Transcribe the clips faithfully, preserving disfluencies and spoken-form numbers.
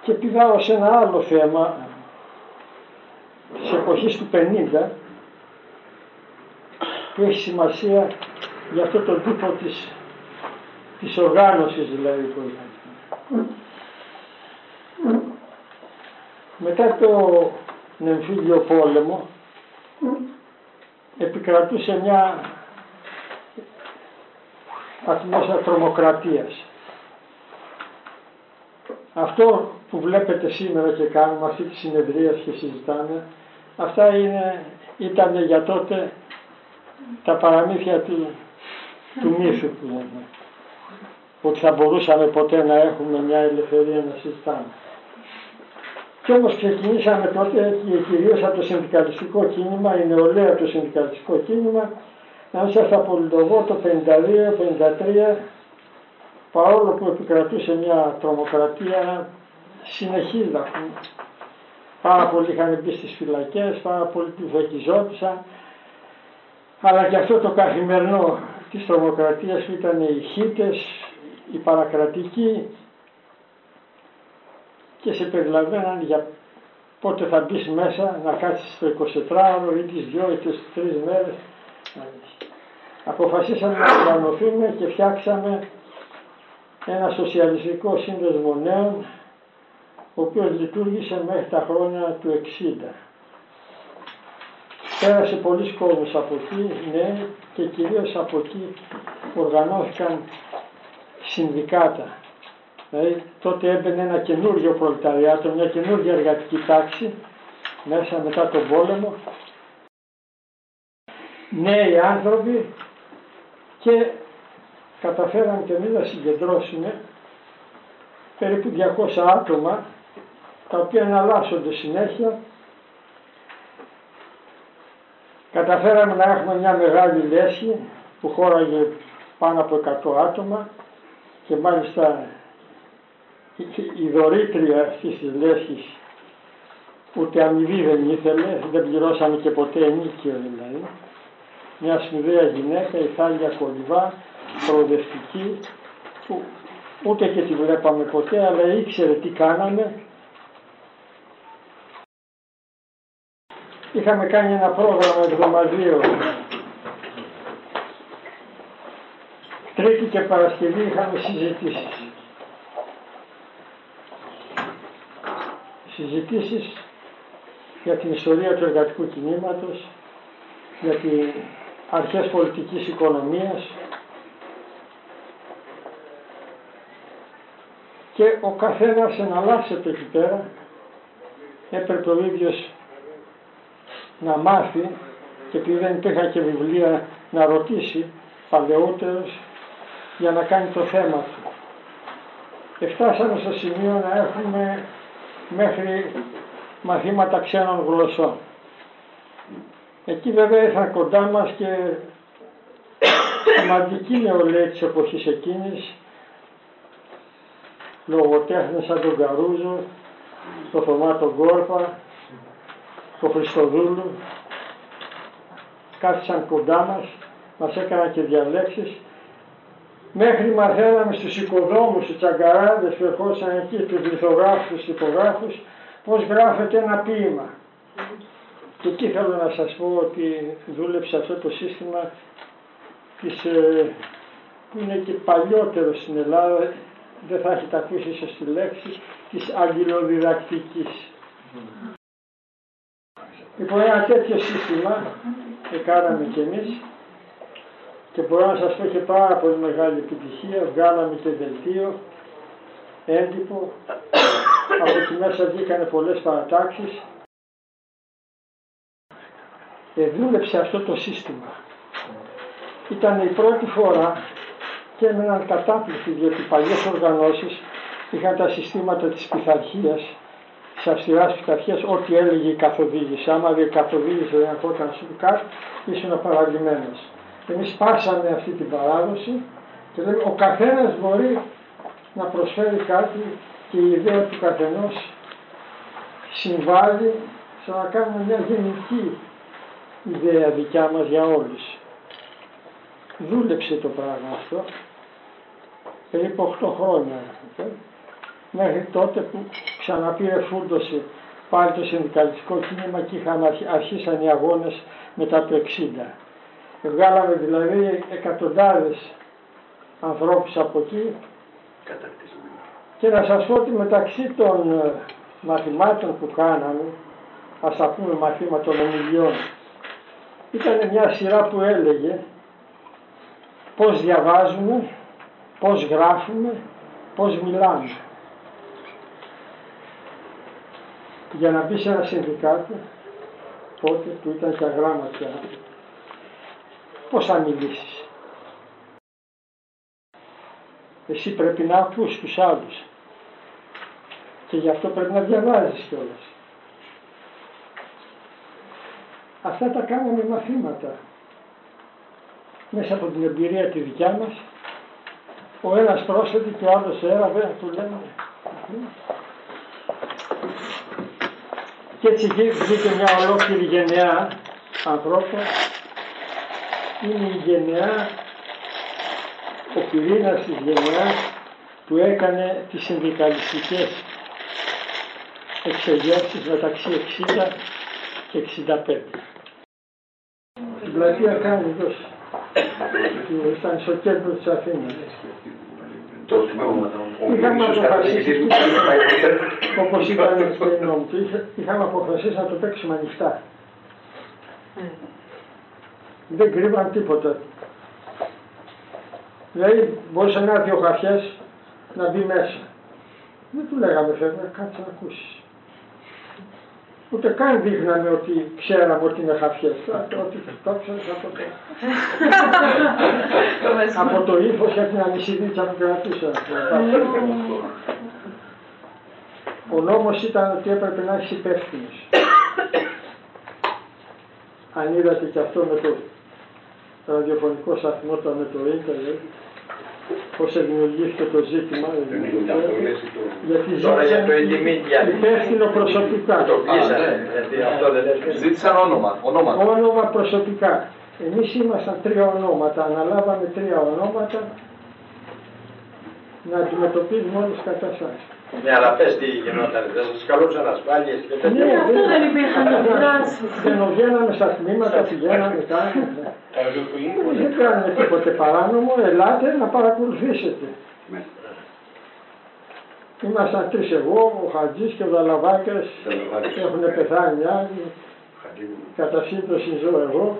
Και πηδάω σε ένα άλλο θέμα, της εποχής του πενήντα, που έχει σημασία για αυτό τον τύπο της, της οργάνωσης δηλαδή που είχαν. Μετά το εμφύλιο πόλεμο επικρατούσε μια ατμόσφαιρα τρομοκρατίας. Αυτό που βλέπετε σήμερα και κάνουμε αυτή τη συνεδρία και συζητάμε, αυτά είναι, ήταν για τότε τα παραμύθια του, του μύθου που λέμε, ότι θα μπορούσαμε ποτέ να έχουμε μια ελευθερία να συζητάμε. Κι όμως ξεκινήσαμε τότε και κυρίως από το συνδικαλιστικό κίνημα, η νεολαία του συνδικαλιστικό κίνημα, αν σας απολυτοβώ το πενήντα δύο πενήντα τρία, παρόλο που επικρατούσε μια τρομοκρατία συνεχίζα. Πάρα πολλοί είχαν μπει στις φυλακές, πάρα πολλοί φεκιζόντουσαν, αλλά και αυτό το καθημερινό της τρομοκρατίας που ήταν οι χίτες, οι παρακρατικοί, και σε περιλαμβάναν για πότε θα μπεις μέσα να κάτσεις στο εικοσιτετράωρο ή τις δυο ή τις τρεις μέρες. Αποφασίσαμε να οργανωθούμε και φτιάξαμε ένα σοσιαλιστικό σύνδεσμο νέων, ο οποίος λειτουργήσε μέχρι τα χρόνια του εξήντα. Πέρασε πολλοί κόσμος από εκεί, νέοι, και κυρίως από εκεί οργανώθηκαν συνδικάτα. Δηλαδή τότε έμπαινε ένα καινούργιο προλεταριάτο, μια καινούργια εργατική τάξη μέσα μετά τον πόλεμο, νέοι άνθρωποι, και καταφέραμε και εμείς να συγκεντρώσουμε περίπου διακόσια άτομα, τα οποία εναλλάσσονται συνέχεια. Καταφέραμε να έχουμε μια μεγάλη λέσχη που χώραγε πάνω από εκατό άτομα, και μάλιστα η δωρήτρια αυτής της λέσχης ούτε αμοιβή δεν ήθελε, δεν πληρώσαμε και ποτέ ενίκιο δηλαδή. Μια σπουδαία γυναίκα, η Θάλια Κολυβά, προοδευτική, που ούτε και τη βλέπαμε ποτέ, αλλά ήξερε τι κάναμε. Είχαμε κάνει ένα πρόγραμμα εβδομαδιαίο. Τρίτη και Παρασκευή είχαμε συζητήσεις. Συζητήσεις για την ιστορία του εργατικού κινήματος, για τις αρχές πολιτικής οικονομίας, και ο καθένας εναλλάσσεται εκεί πέρα. Έπρεπε ο ίδιος να μάθει, και επειδή δεν υπήρχαν και βιβλία, να ρωτήσει παλαιότερους για να κάνει το θέμα του. Εφτάσαμε στο σημείο να έχουμε μέχρι μαθήματα ξένων γλωσσών. Εκεί βέβαια ήρθαν κοντά μας και σημαντική νεολαία της εποχής εκείνης, λογοτέχνες σαν τον Καρούζο, τον Θωμά τον Κόρπα, τον Χριστοδούλου, κάθισαν κοντά μας, μας έκαναν και διαλέξεις, μέχρι μαθαίναμε στους οικοδόμους, στους τσαγκαράδες που ερχόντουσαν εκεί, τους λιθογράφους, τους τυπογράφους, πώς γράφεται ένα ποίημα. Και εκεί θέλω να σας πω ότι δούλεψε αυτό το σύστημα της, ε, που είναι και παλιότερο στην Ελλάδα, δεν θα έχετε ακούσει ίσως τη λέξη, της αγγυλοδιδακτικής. Λοιπόν, ένα τέτοιο σύστημα και κάναμε κι εμείς, και μπορώ να σας πω και πάρα πολύ μεγάλη επιτυχία. Βγάλαμε και δελτίο, έντυπο, από εκεί μέσα βγήκανε πολλές παρατάξεις. Ε, δούλεψε αυτό το σύστημα. Ήταν η πρώτη φορά, και έμεναν κατάπληκτοι, διότι οι παλιές οργανώσεις είχαν τα συστήματα της πειθαρχίας, της αυστηράς πειθαρχίας, ό,τι έλεγε η καθοδήγηση. Άμα η καθοδήγηση δεν ερχόταν σου κάτι, ήσουν παραλυμμένος. Εμείς σπάσαμε αυτή την παράδοση και λέμε ο καθένας μπορεί να προσφέρει κάτι, και η ιδέα του καθενός συμβάλλει στο να κάνουμε μια γενική ιδέα δικιά μας για όλους. Δούλεψε το πράγμα αυτό περίπου οκτώ χρόνια. μέχρι τότε που ξαναπήρε φούντωση πάλι το συνδικαλιστικό κίνημα και είχαν αρχίσαν οι αγώνες μετά το εξήντα. Βγάλαμε δηλαδή εκατοντάδες ανθρώπους από εκεί και να σας πω ότι μεταξύ των μαθημάτων που κάναμε, ας τα πούμε μαθήματα των ομιλιών, ήταν μια σειρά που έλεγε πώς διαβάζουμε, πώς γράφουμε, πώς μιλάμε. Για να μπει σε ένα συνδικάτο, τότε που ήταν και αγράμματια, πώς θα μιλήσεις. Εσύ πρέπει να ακούς τους άλλους και γι' αυτό πρέπει να διαβάζεις κιόλας. Αυτά τα κάναμε μαθήματα. Μέσα από την εμπειρία τη δικιά μας, ο ένας πρόσθετη και ο άλλος έραβε, του λέμε. Και έτσι βγήκε μια ολόκληρη γενεά ανθρώπων. Είναι η γενεά, ο πυρήνας της γενεάς που έκανε τις συνδικαλιστικές εξεγέρσεις μεταξύ εξήντα και εξήντα πέντε. Στην πλατεία Κάνιδος, ήταν στο κέντρο της Αθήνας. Είχαμε αποφασίσει, όπως ήταν και νόμοι, είχαμε αποφασίσει να το παίξουμε ανοιχτά. Δεν κρύβαν τίποτα. Δηλαδή μπορούσε να έρθει ο χαφιές να μπει μέσα. Δεν του λέγαμε φεύγε, κάτσε να ακούσεις. Ούτε καν δείχναμε ότι ξέραμε ότι είναι χαφιές. Ότι το ξέρεις από το... από το ύφος έχει μια μισή δίτσα που κρατούσα. Ο νόμος ήταν ότι έπρεπε να έχεις υπεύθυνος. Αν είδατε και αυτό με το ραδιοφωνικό σταθμό, το με το ίντερνετ, πώς δημιουργήθηκε το ζήτημα, γιατί ζήτησαν υπεύθυνο προσωπικά. Ζήτησαν όνομα, ονόματα. Όνομα προσωπικά. Εμείς ήμασταν τρία ονόματα, αναλάβαμε τρία ονόματα να αντιμετωπίζουμε όλες τις καταστάσεις. Ναι, αλλά πες τι γινόταν, δεν σας καλούσαν ασφάλειες και τέτοια. Ναι, αυτό δεν υπήρχαν δράσεις. Δεν βγαίναμε στα τμήματα, πηγαίναμε, κάναμε. Δεν κάνουμε τίποτε παράνομο, ελάτε να παρακολουθήσετε. Ήμασταν τρεις, εγώ, ο Χατζής και ο Δαλαβάκας, έχουν πεθάνει άλλοι, κατά σύμπτωση ζω εγώ.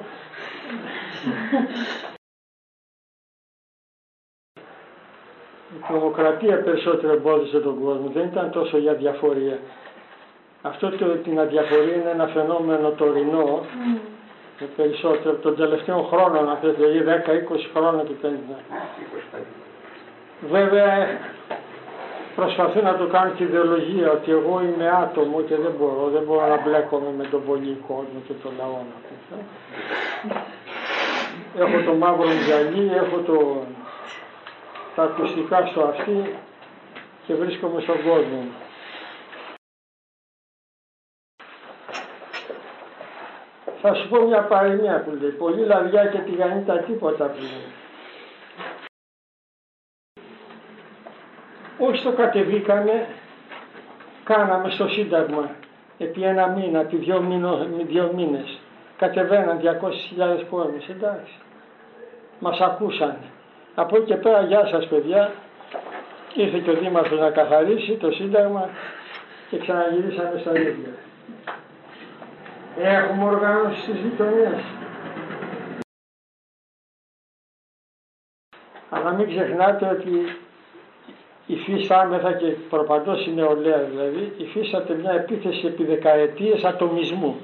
Η τρομοκρατία περισσότερο εμπόδισε τον κόσμο, δεν ήταν τόσο για διαφορία. Αυτό το, την αδιαφορία είναι ένα φαινόμενο τωρινό, mm. περισσότερο των τελευταίων χρόνων, αν θέλετε, ή δέκα με είκοσι χρόνια και τέτοια. Βέβαια, προσπαθούν να το κάνουν και ιδεολογία, ότι εγώ είμαι άτομο και δεν μπορώ, δεν μπορώ να μπλέκομαι με τον πολύ κόσμο και τον λαό. Έχω το μαύρο γυαλί, έχω το... τα ακουστικά στο αυτί και βρίσκομαι στον κόσμο. Θα σου πω μια παροιμία που λέει, πολύ λαδιά και τηγανίτα τίποτα που λέει. Όχι το κατεβήκαμε, κάναμε στο Σύνταγμα επί ένα μήνα, επί δύο, μήνο, δύο μήνες. Κατεβαίναν διακόσιες χιλιάδες πόντους, εντάξει. Μας ακούσανε. Από εκεί και πέρα, γεια σας παιδιά, ήρθε και ο Δήμαρχος να καθαρίσει το Σύνταγμα και ξαναγυρίσαμε στα ίδια. Έχουμε οργάνωση στις γειτονιές. Αλλά μην ξεχνάτε ότι υφίσταμεθα και προπαντός η νεολαία δηλαδή, υφίσταται μια επίθεση επί δεκαετίες ατομισμού.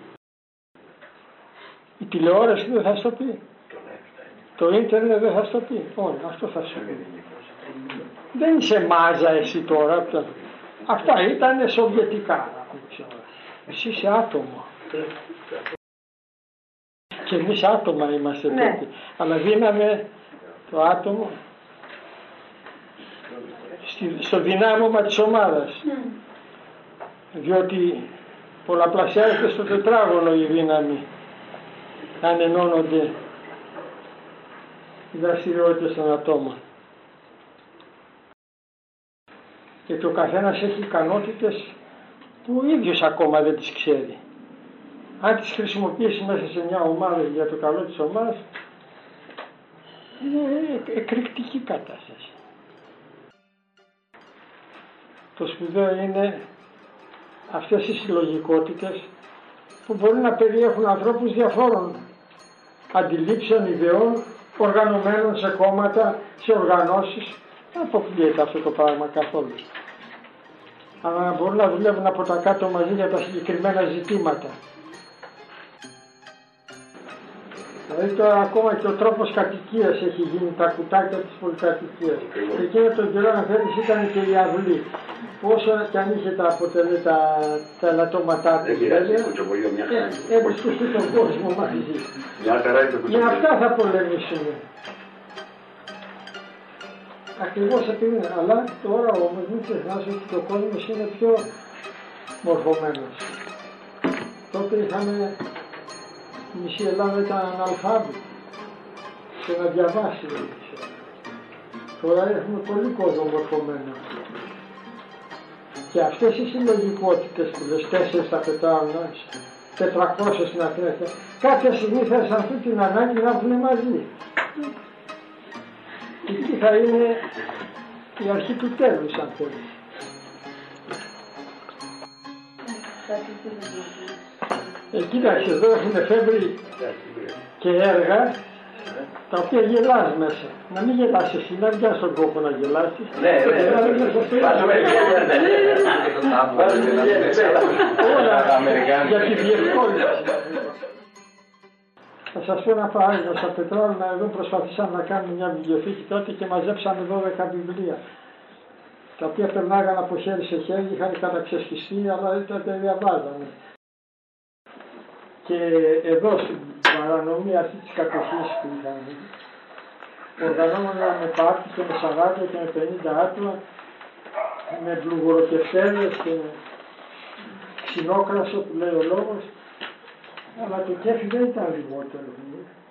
Η τηλεόραση δεν θα στο πει. Το ίντερνετ δεν θα στο πει. Όχι, αυτό θα σου πει. Δεν είσαι μάζα εσύ τώρα. Αυτά ήταν σοβιετικά. Εσύ είσαι άτομο. Και εμείς άτομα είμαστε τότε. Ναι. Αλλά δίναμε το άτομο στο δυνάμωμα της ομάδας. Mm. Διότι πολλαπλασιάζεται στο τετράγωνο η δύναμη αν ενώνονται οι δραστηριότητες των ατόμων. γιατί ο καθένας έχει ικανότητες που ο ίδιος ακόμα δεν τις ξέρει. Αν τις χρησιμοποιήσει μέσα σε μια ομάδα για το καλό της ομάδας, είναι εκρηκτική κατάσταση. Το σπουδαίο είναι αυτές οι συλλογικότητες που μπορεί να περιέχουν ανθρώπους διαφόρων αντιλήψεων, ιδεών, οργανωμένων σε κόμματα, σε οργανώσεις. Δεν αποκλείεται αυτό το πράγμα καθόλου. Αλλά μπορούν να δουλεύουν από τα κάτω μαζί για τα συγκεκριμένα ζητήματα. Δηλαδή τώρα ακόμα και ο τρόπος κατοικίας έχει γίνει, τα κουτάκια της πολυκατοικίας. Εκείνο τον καιρό αν θέλεις ήταν και η αυλή. Όσο και αν είχε τα αποτελεί τα, τα ελαττώματά της, έβρισκε τον κόσμο μαζί. Με αυτά θα πολεμήσουμε. Ακριβώς επειδή, αλλά τώρα όμως μην ξεχνάς ότι ο κόσμος είναι πιο μορφωμένος. Τότε είχαμε, η μισή Ελλάδα ήταν αναλφάβητη και να διαβάσει. Τώρα έχουμε πολύ κόσμο μορφωμένο. Και αυτές οι συλλογικότητες που λες τέσσερις τα πετάωνα, τετρακόσιες στην Αθήνα, κάποια στιγμή θα αισθανθούν την ανάγκη να έρθουν μαζί. Και εκεί θα είναι η αρχή του τέλους, αν θέλεις. Ε, κοίταξε, εδώ έχουν εφεύρει και έργα τα οποία γελάς μέσα. Να μην γελάς εσύ, να μην πιάσεις τον κόπο να γελάσεις. Ναι, ναι. Όλα για τη διευκόλυνση. Θα σας πω ένα παράδειγμα. Στα Πετρόλαινα εδώ προσπαθήσαμε να κάνουμε μια βιβλιοθήκη τότε και μαζέψαμε δώδεκα βιβλία. Τα οποία περνάγαν από χέρι σε χέρι, είχαν καταξεσχιστεί, αλλά δεν τα διαβάζανε. Και εδώ στην παρανομία αυτή της κατοχής που είχαμε, οργανώνονταν με πάρτι και με σαράντα και με πενήντα άτομα, με βλουγοροκεφτέρες και με ξινόκρασο που λέει ο λόγος, αλλά το κέφι δεν ήταν λιγότερο.